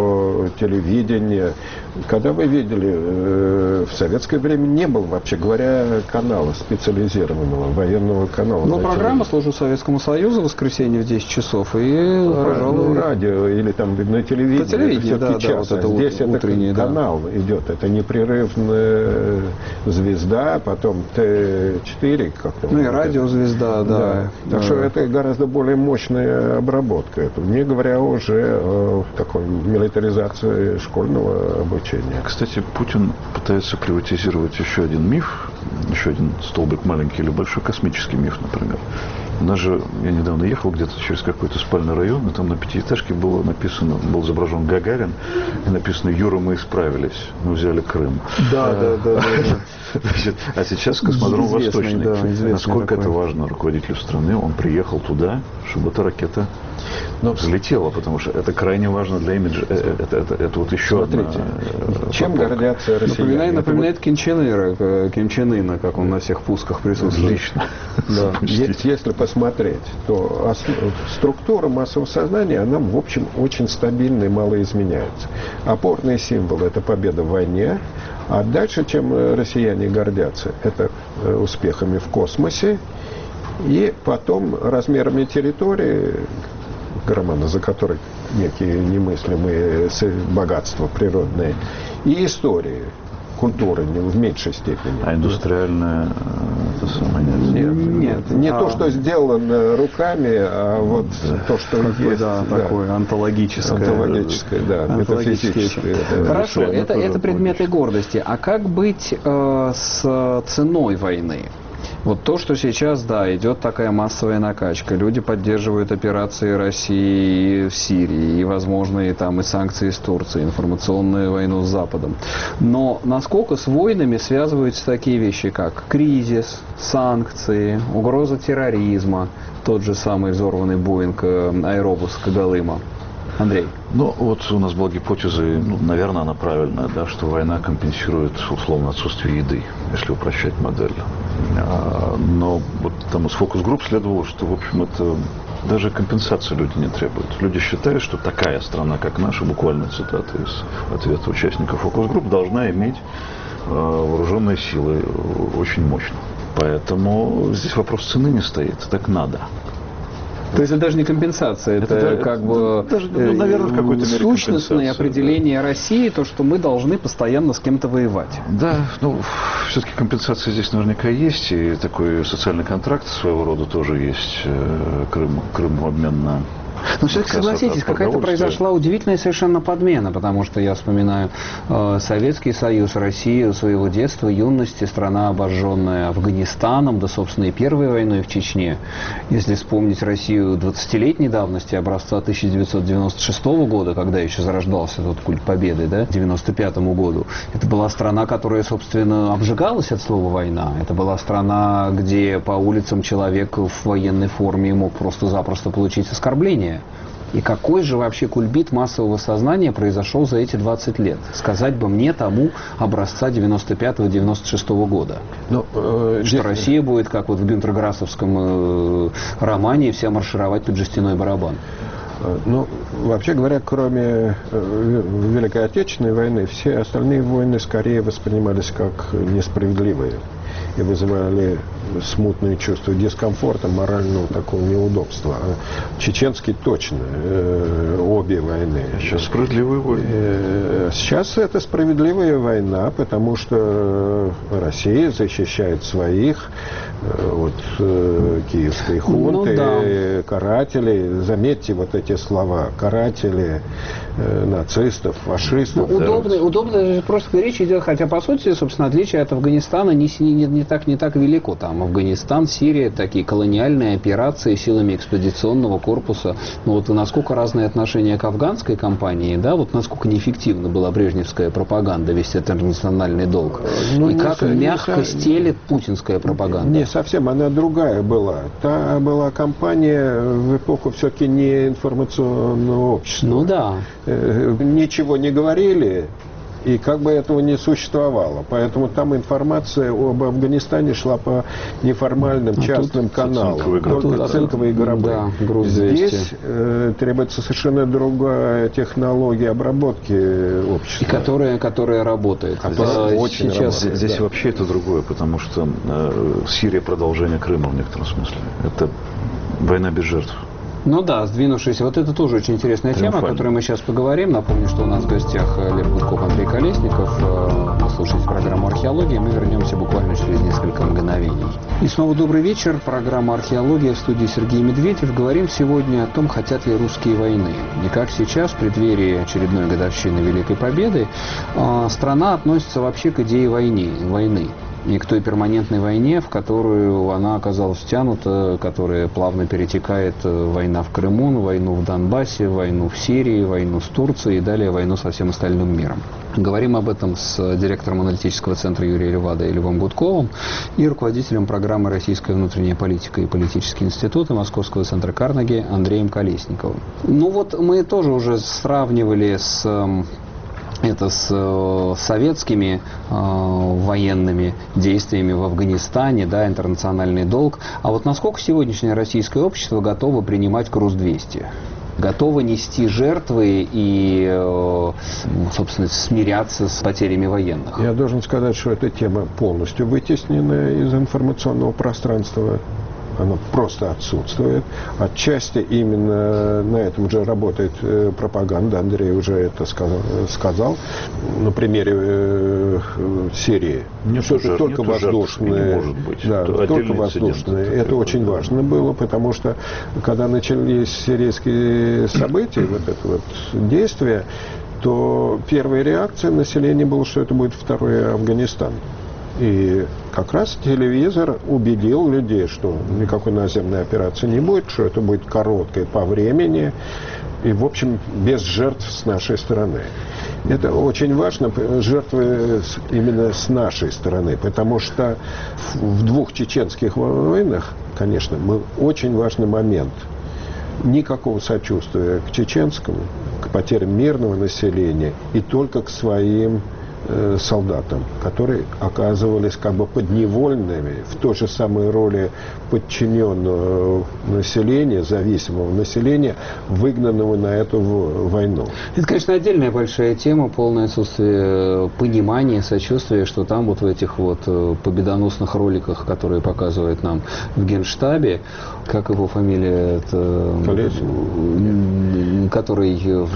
до телевидения. Когда вы видели, э, в советское время не было, вообще говоря, канала специализированного, военного канала. Ну, программа «Служу Советскому Союзу» в воскресенье в десять часов и, пожалуй... Ну, радио или там на телевидении. По телевидению, да, да, час. вот это Здесь утренний, это канал да. идет, это непрерывная звезда, потом Т четыре. Как-то ну, и вот радиозвезда, да. да. Так да. что это гораздо более мощная обработка этого, не говоря уже о такой милитаризации школьного обучения. Кстати, Путин пытается приватизировать еще один миф, еще один столбик маленький или большой, космический миф, например. У нас же, я недавно ехал где-то через какой-то спальный район, и там на пятиэтажке было написано, был изображен Гагарин, и написано: «Юра, мы исправились, мы взяли Крым». Да, да, да. Значит, а сейчас космодром Восточный. Да, насколько такой. это важно руководителю страны, он приехал туда, чтобы эта ракета ну, взлетела, потому что это крайне важно для имиджа. Это, это, это, это вот еще Смотрите, одна... чем гордятся россияне? Напоминает, напоминает вот... Ким Чен Ира, Ким Чен Ына, как он на всех пусках присутствует. Лично. Да. Если посмотреть, то структура массового сознания, она, в общем, очень стабильна и мало изменяется. Опорный символ – это победа в войне. А дальше, чем россияне гордятся, это успехами в космосе и потом размерами территории, громада, за которой некие немыслимые богатства природные, и истории. культуры не, в меньшей степени. А индустриальная, это самое, нет, нет, не а, то, что сделано руками, а вот да. то, что есть. Да, да. Такое антологическое. Антологическое, да, метафизическое. Да. Хорошо, это, это предметы гордости. А как быть э, с ценой войны? Вот то, что сейчас, да, идет такая массовая накачка. Люди поддерживают операции России в Сирии, и, возможно, и там и санкции с Турцией, информационную войну с Западом. Но насколько с войнами связываются такие вещи, как кризис, санкции, угроза терроризма, тот же самый взорванный Боинг Аэробус Когалыма? Андрей. Ну, вот у нас была гипотеза, ну, наверное, она правильная, да, что война компенсирует, условно, отсутствие еды, если упрощать модель. А, но вот там из фокус-групп следовало, что, в общем, это даже компенсации люди не требуют. Люди считают, что такая страна, как наша, буквально цитата из ответа участников фокус-групп, должна иметь э, вооруженные силы очень мощно. Поэтому здесь вопрос цены не стоит, так надо. То есть это даже не компенсация, это, это как это, бы даже, ну, наверное, в какой-то мере сущностное определение да. России, то, что мы должны постоянно с кем-то воевать. Да, ну, все-таки компенсация здесь наверняка есть, и такой социальный контракт своего рода тоже есть. Крым, Крым в обмен на... Но все-таки согласитесь, какая-то произошла удивительная совершенно подмена, потому что я вспоминаю э, Советский Союз, Россию своего детства, юности, страна, обожженная Афганистаном, да, собственно, и Первой войной в Чечне. Если вспомнить Россию двадцатилетней давности, образца тысяча девятьсот девяносто шестого года, когда еще зарождался тот культ победы, да, к девяносто пятому году, это была страна, которая, собственно, обжигалась от слова «война». Это была страна, где по улицам человек в военной форме мог просто-запросто получить оскорбление. И какой же вообще кульбит массового сознания произошел за эти двадцать лет? Сказать бы мне тому образца девяносто пятого — девяносто шестого года. Ну, э, что здесь... Россия будет, как вот в Гюнтер-Грассовском э, романе, вся маршировать под жестяной барабан. Ну, вообще говоря, кроме э, Великой Отечественной войны, все остальные войны скорее воспринимались как несправедливые и вызывали смутные чувства дискомфорта, морального такого неудобства. А чеченский точно, э, обе войны. Сейчас справедливые войны. Э, сейчас это справедливая война, потому что Россия защищает своих э, от э, киевской хунты, ну, да. карателей. Заметьте вот эти слова: каратели, э, нацистов, фашистов. Ну, удобно, да. удобно, просто речь идет, хотя по сути, собственно, отличие от Афганистана не, не, не, так, не так велико. Там Афганистан, Сирия, такие колониальные операции силами экспедиционного корпуса. Ну вот насколько разные отношения к афганской кампании, да, вот насколько неэффективна была брежневская пропаганда, весь этот интернациональный долг. Ну, и как не, мягко не, стелет путинская пропаганда. Не совсем, она другая была. Та была кампания в эпоху все-таки не информационного общества. Ну да. Ничего не говорили. И как бы этого не существовало. Поэтому там информация об Афганистане шла по неформальным а частным каналам. Только цинковые гробы. Да, здесь э, требуется совершенно другая технология обработки общества. И которая, которая работает. А здесь, очень сейчас, работает, здесь да. вообще это другое, потому что э, Сирия продолжение Крыма в некотором смысле. Это война без жертв. Ну да, сдвинувшись. Вот это тоже очень интересная тема, о которой мы сейчас поговорим. Напомню, что у нас в гостях Лев Гудков, Андрей Колесников. Вы слушаете программу «Археология». Мы вернемся буквально через несколько мгновений. И снова добрый вечер. Программа «Археология», в студии Сергей Медведев. Говорим сегодня о том, хотят ли русские войны. И как сейчас, в преддверии очередной годовщины Великой Победы, страна относится вообще к идее войны. войны. И к той перманентной войне, в которую она оказалась втянута, которая плавно перетекает война в Крыму, войну в Донбассе, войну в Сирии, войну с Турцией и далее войну со всем остальным миром. Говорим об этом с директором аналитического центра Юрия Левада и Львом Гудковым и руководителем программы «Российская внутренняя политика и политические институты» Московского центра Карнеги Андреем Колесниковым. Ну вот мы тоже уже сравнивали с... Это с э, советскими э, военными действиями в Афганистане, да, интернациональный долг. А вот насколько сегодняшнее российское общество готово принимать груз двести? Готово нести жертвы и, э, собственно, смиряться с потерями военных? Я должен сказать, что эта тема полностью вытеснена из информационного пространства оно просто отсутствует. Отчасти именно на этом же работает э, пропаганда. Андрей уже это сказал, сказал на примере э, Сирии. Нет, Что это только воздушные, не может быть. Да, это только воздушные. Это, это очень да. важно было, потому что когда начались сирийские события, вот это вот действие, то первая реакция населения была, что это будет второй Афганистан. И как раз телевизор убедил людей, что никакой наземной операции не будет, что это будет короткой по времени и, в общем, без жертв с нашей стороны. Это очень важно, жертвы именно с нашей стороны, потому что в двух чеченских войнах, конечно, был очень важный момент. Никакого сочувствия к чеченскому, к потерям мирного населения и только к своим э, солдатам, которые оказывались как бы подневольными в той же самой роли подчиненного населения, зависимого населения, выгнанного на эту войну. Это, конечно, отдельная большая тема, полное отсутствие понимания, сочувствия, что там вот в этих вот победоносных роликах, которые показывают нам в Генштабе, как его фамилия, это, который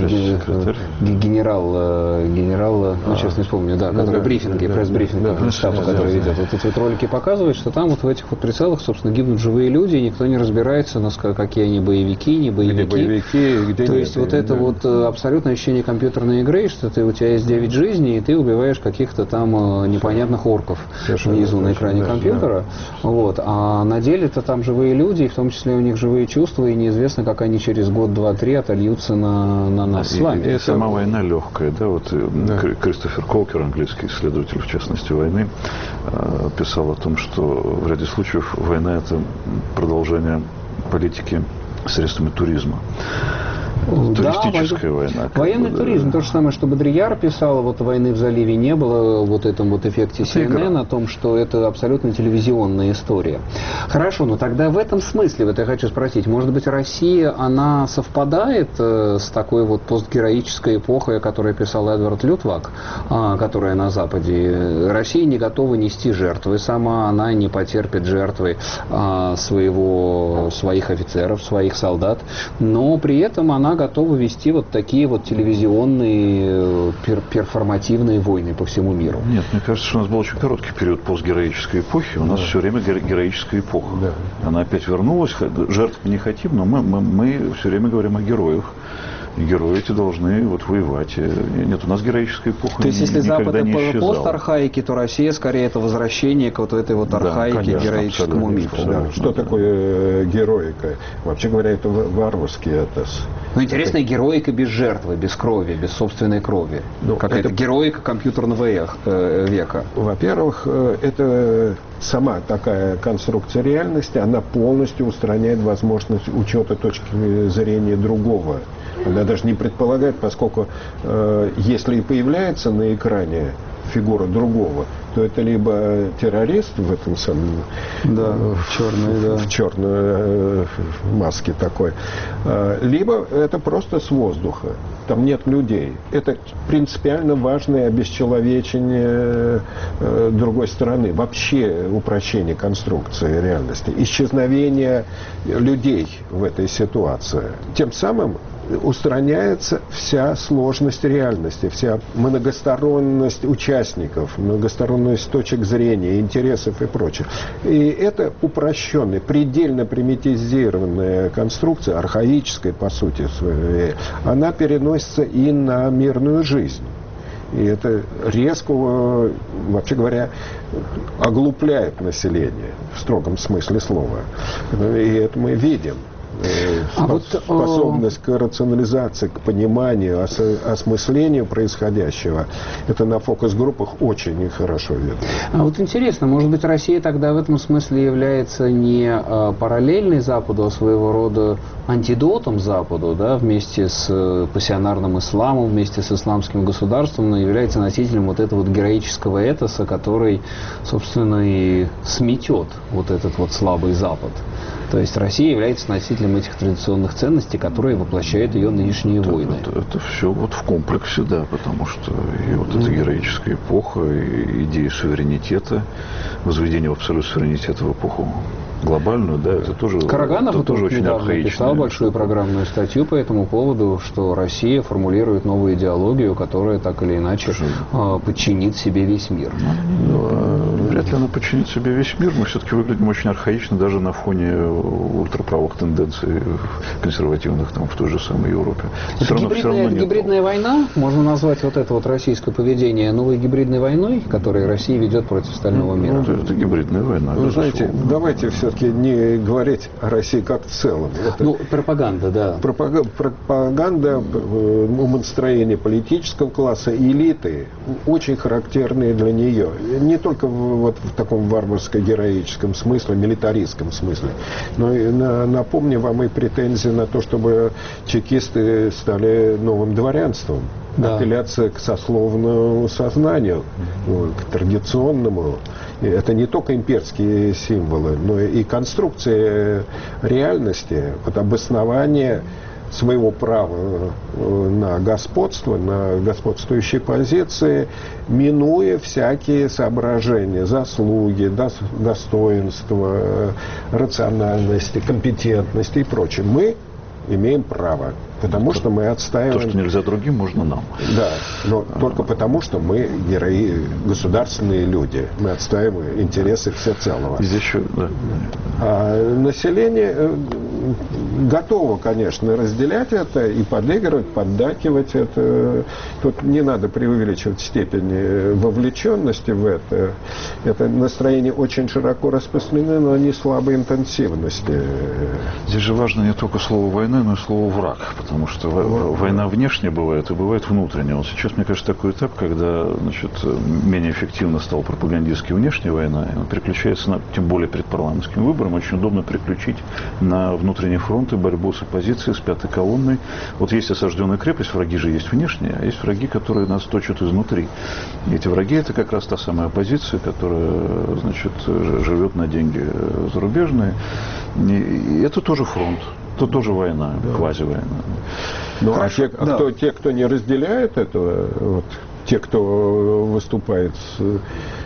генерал, генерал, ну, сейчас не вспомню, да, который да, брифинги, да, пресс-брифинги да, Генштаба, да, который да, ведет. Да. Вот эти вот ролики показывают, что там вот в этих вот прицелах, собственно, гибнут живые люди, и никто не разбирается, какие они боевики, не боевики. Где боевики, где То нет, есть вот да. это вот абсолютное ощущение компьютерной игры, что ты, у тебя есть девять жизней, и ты убиваешь каких-то там непонятных орков совершенно внизу на экране да, компьютера. Да. Вот. А на деле это там живые люди, и в том числе у них живые чувства, и неизвестно, как они через год, два, три отольются на, на нас и, с вами. И, и это... сама война легкая, да, вот да. Кристофер Колкер, английский исследователь, в частности, войны, писал о том, что в ряде случаев война – это продолжение политики средствами туризма. Туристическая да, война. Военный бы, туризм. Да. То же самое, что Бодрияр писал, вот войны в заливе не было, вот этом вот эффекте Си Эн Эн, о том, что это абсолютно телевизионная история. Хорошо, но тогда в этом смысле, вот я хочу спросить, может быть, Россия, она совпадает э, с такой вот постгероической эпохой, о которой писал Эдвард Лютвак, э, которая на Западе. Россия не готова нести жертвы сама, она не потерпит жертвы э, своего, своих офицеров, своих солдат, но при этом она готова вести вот такие вот телевизионные пер перформативные войны по всему миру. Нет, мне кажется, что у нас был очень короткий период постгероической эпохи. У нас да. все время героическая эпоха. Да. Она опять вернулась. Жертв мы не хотим, но мы, мы, мы все время говорим о героях. И герои эти должны вот воевать. Нет, у нас героическая эпоха. То есть, если Запад это пост архаики, то Россия скорее это возвращение к вот этой вот архаике, да, конечно, героическому мифу. Да. Что да. такое героика? Вообще говоря, это варварский этос. Ну, интересная это... героика без жертвы, без крови, без собственной крови. Ну, Какая-то это... героика компьютерного века. Во-первых, это сама такая конструкция реальности, она полностью устраняет возможность учета точки зрения другого. Она даже не предполагает, поскольку э, если и появляется на экране фигура другого, то это либо террорист в этом самом да, в черной, да. в черной э, маске такой, э, либо это просто с воздуха. Там нет людей. Это принципиально важное обесчеловечение э, другой стороны. Вообще упрощение конструкции реальности. Исчезновение людей в этой ситуации. Тем самым устраняется вся сложность реальности, вся многосторонность участников, многосторонность точек зрения, интересов и прочее. И это упрощенная, предельно примитивизированная конструкция, архаическая по сути своей, она переносится и на мирную жизнь. И это резко, вообще говоря, оглупляет население в строгом смысле слова. И это мы видим. А вот, способность к рационализации, к пониманию, ос осмыслению происходящего, это на фокус-группах очень хорошо видно. А вот интересно, может быть, Россия тогда в этом смысле является не а, параллельной Западу, а своего рода антидотом Западу, да, вместе с пассионарным исламом, вместе с исламским государством, но является носителем вот этого вот героического этоса, который, собственно, и сметет вот этот вот слабый Запад. То есть Россия является носителем этих традиционных ценностей, которые воплощают ее нынешние это, войны. Это, это все вот в комплексе, да, потому что и вот эта героическая эпоха, и идея суверенитета, возведение в абсолют суверенитета в эпоху глобальную, да, это тоже, Караганов это тоже очень архаично. Написал большую программную статью по этому поводу, что Россия формулирует новую идеологию, которая так или иначе э, подчинит себе весь мир. Ну, а вряд ли она подчинит себе весь мир. Мы все-таки выглядим очень архаично даже на фоне ультраправых тенденций консервативных там, в той же самой Европе. Это Все равно, гибридная, все равно это гибридная война, можно назвать вот это вот российское поведение новой гибридной войной, которую Россия ведет против остального мира. Ну, это, это гибридная война. Вы знаете, давайте все не говорить о России как в целом. Это ну, пропаганда, да. Пропаганда, пропаганда умонастроения политического класса, элиты, очень характерные для нее. Не только в, вот, в таком варварско-героическом смысле, милитаристском смысле, но и на, напомню вам и претензии на то, чтобы чекисты стали новым дворянством. Да. Апелляция к сословному сознанию, к традиционному. Это не только имперские символы, но и конструкция реальности, вот обоснование своего права на господство, на господствующие позиции, минуя всякие соображения, заслуги, достоинства, рациональности, компетентности и прочее. Мы имеем право, потому что мы отстаиваем... То, что нельзя другим, можно нам. Да, но а... только потому, что мы герои, государственные люди. Мы отстаиваем интересы всецелого. Здесь еще, да. А население готово, конечно, разделять это и подыгрывать, поддакивать это. Тут не надо преувеличивать степень вовлеченности в это. Это настроение очень широко распространено, но не слабой интенсивности. Здесь же важно не только слово «война», но и слово «враг», потому что война внешне бывает и бывает внутренняя. Вот сейчас, мне кажется, такой этап, когда, значит, менее эффективно стала пропагандистская внешняя война, и она переключается, на, тем более перед парламентским выбором, очень удобно переключить на внутренний фронт и борьбу с оппозицией, с пятой колонной. Вот есть осажденная крепость, враги же есть внешние, а есть враги, которые нас точат изнутри. И эти враги — это как раз та самая оппозиция, которая, значит, живет на деньги зарубежные. И это тоже фронт. Это тоже война, да. Квазивойна. Ну, а те, да. кто, те, кто не разделяет этого, вот, те, кто выступает с,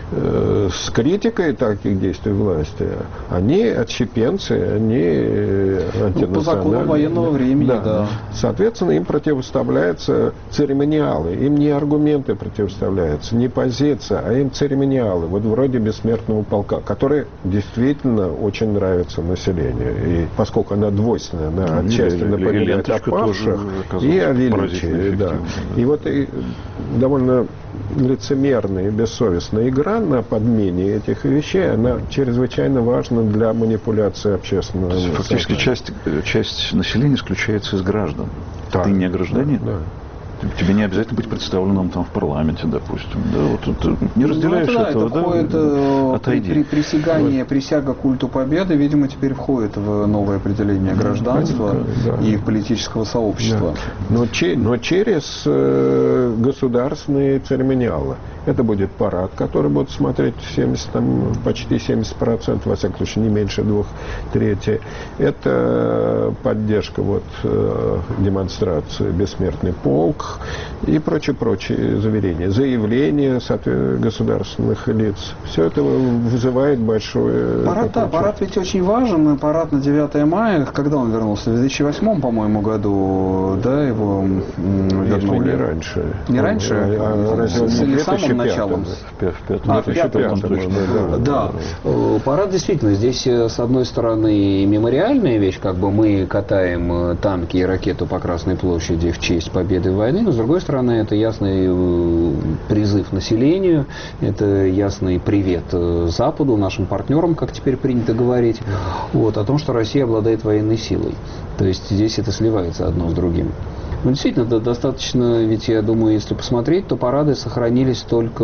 э, с критикой таких действий власти, они отщепенцы, они антинациональные. Ну, по закону военного времени, да. да. Соответственно, им противоставляются церемониалы. Им не аргументы противоставляются, не позиция, а им церемониалы. Вот вроде бессмертного полка, который действительно очень нравится населению. И поскольку она двойственная, она отчасти напоминает о павших и о величии. Да. И вот и довольно лицемерная и бессовестная игра на подмене этих вещей, она чрезвычайно важна для манипуляции общественного сознания. Фактически часть, часть населения исключается из граждан. Так. Ты не гражданин. Да, да. Тебе не обязательно быть представленным там в парламенте, допустим. Да, вот, вот, не разделяешь ну, это, этого, да? Входит, да? Отойди. При, при, присягание, вот. Присяга культу победы, видимо, теперь входит в новое определение гражданства да, да. и политического сообщества. Да. Но, че, но через э, государственные церемониалы. Это будет парад, который будут смотреть семьдесят, там, почти семьдесят процентов, во всяком случае, не меньше двух трети. Это поддержка вот, э, демонстрации «Бессмертный полк» и прочие-прочие заверения. Заявления государственных лиц. Все это вызывает большое... Парад, да, парад ведь очень важен. Парад на девятое мая, когда он вернулся? В две тысячи восьмом, по-моему, году, да, его вернули? Не раньше. Не раньше? А, а, с, или самым началом? В пятом. А, в пятом, да, да. да. Парад действительно, здесь, с одной стороны, мемориальная вещь, как бы мы катаем танки и ракету по Красной площади в честь победы войны, но, с другой стороны, это ясный призыв населению, это ясный привет Западу, нашим партнерам, как теперь принято говорить, вот, о том, что Россия обладает военной силой. То есть здесь это сливается одно с другим. Ну, действительно, да, достаточно, ведь я думаю, если посмотреть, то парады сохранились только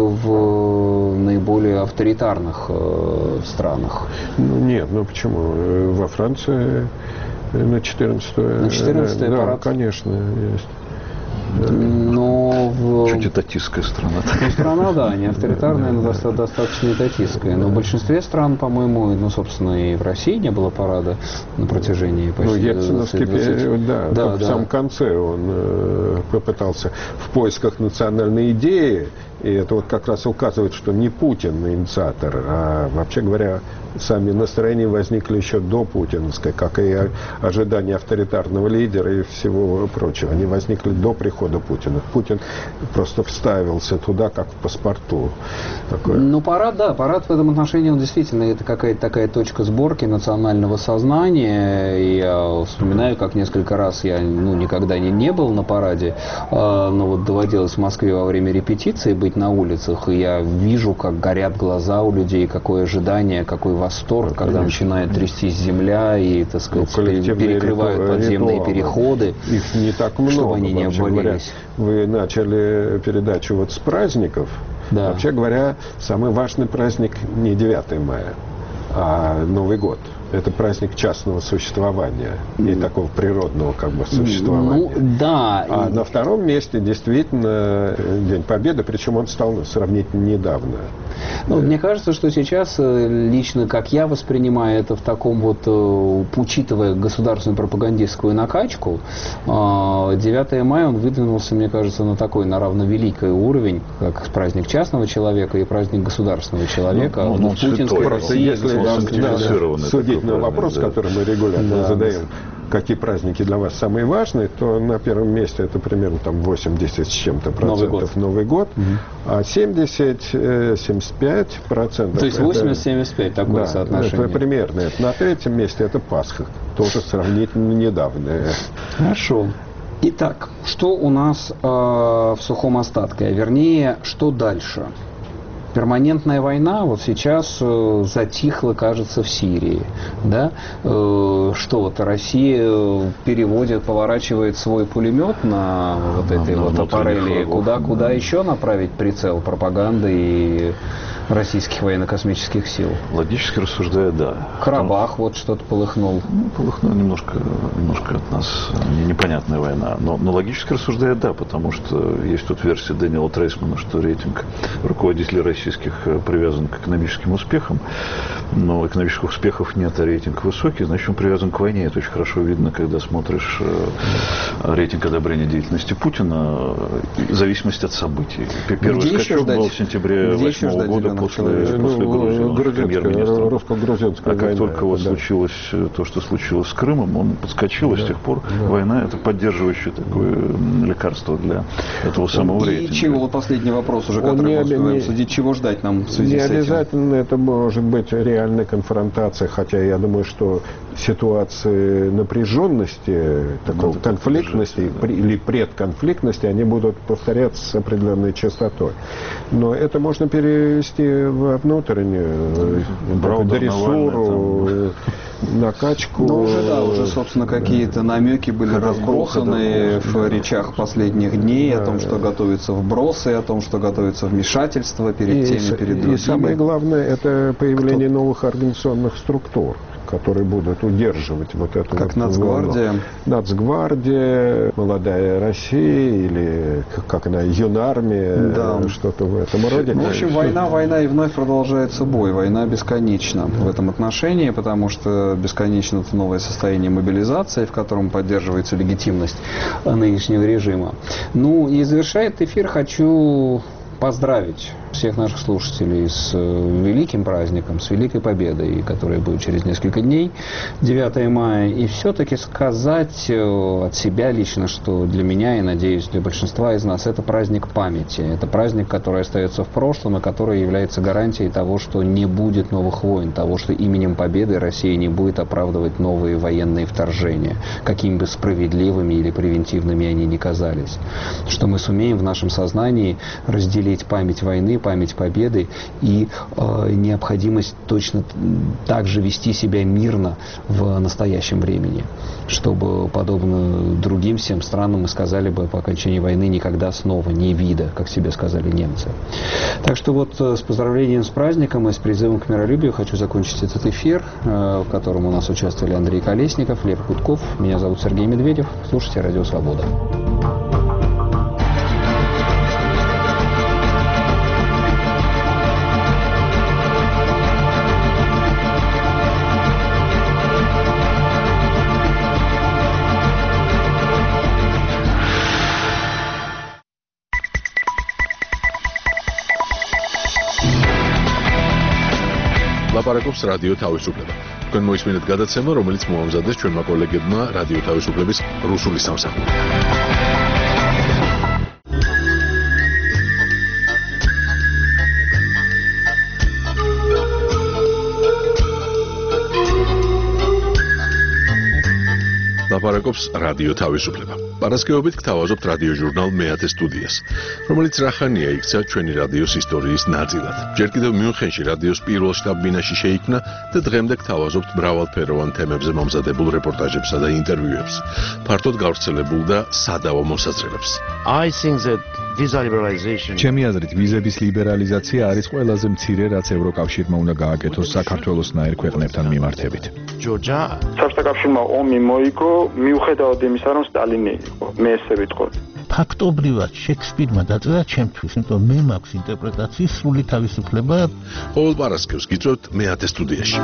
в наиболее авторитарных э, странах. Ну, нет, ну почему? Во Франции на четырнадцатое... На четырнадцатое да, парад? Конечно, есть. Но в... Чуть этатистская страна. Ну, страна, да, не авторитарная, но доста- достаточно этатистская. Но в большинстве стран, по-моему, ну, собственно, и в России не было парада на протяжении почти Ну, Ельциновский период, да, да, да, в да. самом конце он э, попытался в поисках национальной идеи, и это вот как раз указывает, что не Путин инициатор, а, вообще говоря, сами настроения возникли еще до путинской, как и ожидания авторитарного лидера и всего прочего. Они возникли до прихода Путина. Путин просто вставился туда, как в паспорту. Такое. Ну, парад, да, парад в этом отношении, он действительно, это какая-то такая точка сборки национального сознания. И я вспоминаю, как несколько раз я, ну, никогда не, не был на параде, э, но вот доводилось в Москве во время репетиции быть на улицах, и я вижу, как горят глаза у людей, какое ожидание, какой восторг, ну, когда начинает трястись земля и, так сказать, ну, перекрывают риту... подземные ритуалы. Переходы. Их не так много, чтобы они не обвалились. Вы начали передачу вот с праздников. Да. Вообще говоря, самый важный праздник не девятое мая, а Новый год. Это праздник частного существования и такого природного как бы существования. Ну, да. А на втором месте действительно День Победы, причем он стал сравнительно недавно. Ну, мне кажется, что сейчас, лично как я воспринимаю это в таком вот, учитывая государственную пропагандистскую накачку, девятое мая он выдвинулся, мне кажется, на такой, на равновеликий уровень, как праздник частного человека и праздник государственного человека. Ну, ну, в путинской России, если да, да, судить на вопрос, да. который мы регулярно да. задаем, какие праздники для вас самые важные, то на первом месте это примерно там восемьдесят с чем-то процентов Новый год, угу. а семьдесят - семьдесят пять процентов. То есть восемьдесят - семьдесят пять такое да, соотношение. Это примерно. Это. На третьем месте это Пасха, тоже сравнительно недавно. Хорошо. Итак, что у нас э, в сухом остатке, а вернее, что дальше? Перманентная война вот сейчас э, затихла, кажется, в Сирии. Да? Э, что вот Россия переводит, поворачивает свой пулемет на вот этой вот аппарели. Куда, куда еще направить прицел пропаганды и российских военно-космических сил? Логически рассуждая, да. Карабах вот что-то полыхнул. Ну, полыхнул немножко, немножко от нас непонятная война. Но, но логически рассуждая, да, потому что есть тут версия Дэниела Трейсмана, что рейтинг руководителей российских привязан к экономическим успехам, но экономических успехов нет, а рейтинг высокий, значит, он привязан к войне. Это очень хорошо видно, когда смотришь рейтинг одобрения деятельности Путина, в зависимости от событий. Первый скачок был в сентябре восьмого года после, после ну, премьер-министра. Русско-грузинская а как война, только вот да. случилось то, что случилось с Крымом, он подскочил, и да, с тех пор да. война — это поддерживающее такое лекарство для этого самого и рейтинга. И чего, вот последний вопрос уже, который мы успеваем обсудить, чего ждать нам в связи не с этим? Не обязательно это может быть реальная конфронтация, хотя я думаю, что ситуации напряженности, такой конфликтности при, или предконфликтности, они будут повторяться с определенной частотой. Но это можно перевести в внутреннюю дрессуру, накачку. Ну, уже, да, уже, собственно, какие-то намеки были разбросаны в речах последних дней да. о том, что готовятся вбросы, о том, что готовится вмешательство перед и, теми, перед другими. И самое главное, это появление Кто? новых организационных структур, которые будут удерживать вот эту как вот Нацгвардия. волну. Нацгвардия, Молодая Россия или как она, Юнармия, да. что-то в этом роде. Ну, в общем, война, война и вновь продолжается бой. Война бесконечна в этом отношении, потому что бесконечно это новое состояние мобилизации, в котором поддерживается легитимность нынешнего режима. Ну и завершает эфир хочу поздравить всех наших слушателей с великим праздником, с Великой Победой, которая будет через несколько дней, девятое мая, и все-таки сказать от себя лично, что для меня и, надеюсь, для большинства из нас это праздник памяти, это праздник, который остается в прошлом и который является гарантией того, что не будет новых войн, того, что именем Победы Россия не будет оправдывать новые военные вторжения, какими бы справедливыми или превентивными они ни казались, что мы сумеем в нашем сознании разделить память войны, память победы и э, необходимость точно так же вести себя мирно в настоящем времени, чтобы, подобно другим всем странам, мы сказали бы по окончании войны никогда снова, не вида, как себе сказали немцы. Так что вот с поздравлением с праздником и с призывом к миролюбию хочу закончить этот эфир, э, в котором у нас участвовали Андрей Колесников, Лев Гудков, меня зовут Сергей Медведев. Слушайте Радио Свобода. ლაპარაკობს რადიო თავისუფლება. თქვენ მოისმინეთ გადაცემა, რომელიც მოამზადეს ჩვენმა კოლეგებმა რადიო თავისუფლების რუსული სამსახური. ლაპარაკობს რადიო თავისუფლება. პარასკევობით გთავაზობთ რადიო ჟურნალ მეათე სტუდიას, რომელიც რახანია იქცა ჩვენი რადიოს ისტორიის ნაწილად. ჯერ კიდევ მიუნხენში რადიოს პირველ შტაბ-ბინაში შეიქმნა და დღემდე გთავაზობთ მრავალფეროვან თემებზე მომზადებულ რეპორტაჟებსა და ინტერვიუებს, ფართოდ გავრცელებულ და სადავო მოსაზრებებს. I think that visa liberalization ჩემი აზრით ვიზების ლიბერალიზაცია არის ყველაზე მცირე, რაც ევროკავშირმა უნდა გააკეთოს საქართველოსნაირ ქვეყნებთან მიმართებით. Georgia საბჭოთა კავშირმა ომი მოიგო მიუხედავად იმისა, რომ სტალინი იყო, მე ესე ვიტყოდი. ფაქტობრივად შექსპირმა დაწერა ჩემთვის, იმიტომ მე მაქვს ინტერპრეტაციის სრული თავისუფლება. ყოველ პარასკევს გიწევთ მეათე სტუდიაში.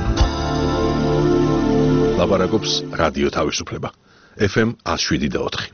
ლაპარაკობს რადიო თავისუფლება. F M one oh seven და four.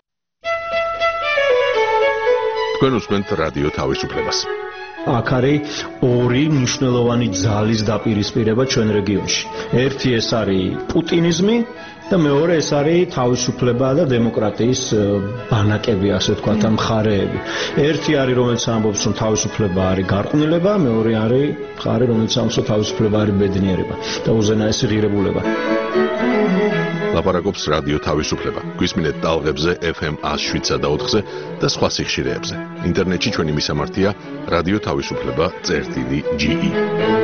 თქვენ უსმენთ რადიო თავისუფლებას. აქ არის ორი მნიშვნელოვანი ძალის დაპირისპირება ჩვენ რეგიონში. ერთი ეს არის პუტინიზმი და მეორე ეს არის თავისუფლება და დემოკრატიის ბანაკები, ასე ვთქვათ, ამ მხარეები. ერთი არის, რომელიც ამბობს, რომ თავისუფლება არის გარყვნილება, მეორე არის მხარე, რომელიც ამბობს, რომ თავისუფლება არის ბედნიერება და უზენაესი ღირებულება. ლაპარაკობს რადიო თავისუფლება. გვისმინეთ ტალღებზე F M one oh seven და four-ზე და სხვა სიხშირეებზე. ინტერნეტში ჩვენი მისამართია რადიო თავისუფლება წერტილი G E.